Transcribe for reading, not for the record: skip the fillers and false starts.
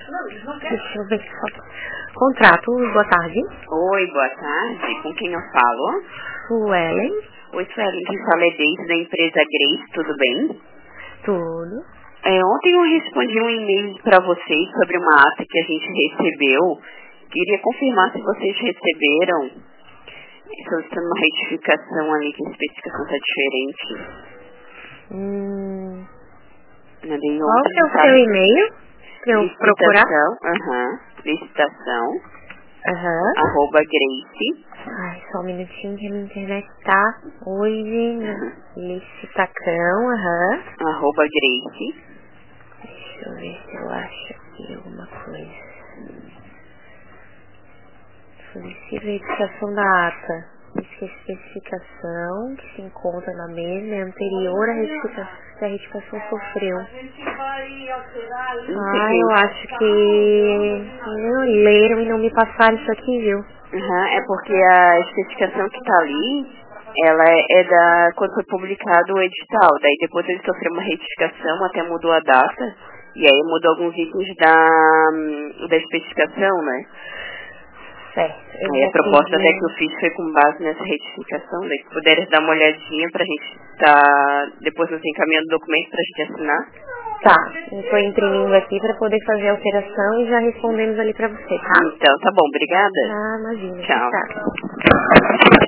Deixa eu ver que foto. Contrato, boa tarde. Oi, boa tarde. Com quem eu falo? Suelen. Oi, Suelen, quem fala é Deise da empresa Grace, tudo bem? Tudo. Ontem eu respondi um e-mail para vocês sobre uma ata que a gente recebeu. Queria confirmar se vocês receberam. Estou estando uma retificação ali, que a especificação está diferente. Mandei Qual ontem, que é o sabe? seu e-mail? Pra eu procurar? Licitação, Aham. @grace. Ai, só um minutinho que a minha internet tá hoje. Licitação, @grace. Deixa eu ver se eu acho aqui alguma coisa. Solicito a edificação da ata. Diz que a especificação que se encontra na mesa é anterior à retificação que a retificação sofreu. Eu acho que não leram e não me passaram isso aqui, viu? É porque a especificação que está ali, ela é da quando foi publicado o edital. Daí depois ele sofreu uma retificação, até mudou a data. E aí mudou alguns itens da especificação, né? Certo. Eu Aí a vou proposta até que pedir. eu fiz foi com base nessa retificação. Daí se puderes dar uma olhadinha pra gente tá depois nos encaminhando o documento pra gente assinar. Tá, eu tô imprimindo aqui pra poder fazer a alteração e já respondemos ali pra você, tá? Então, tá bom, obrigada. Ah, imagina. Tchau. Tá.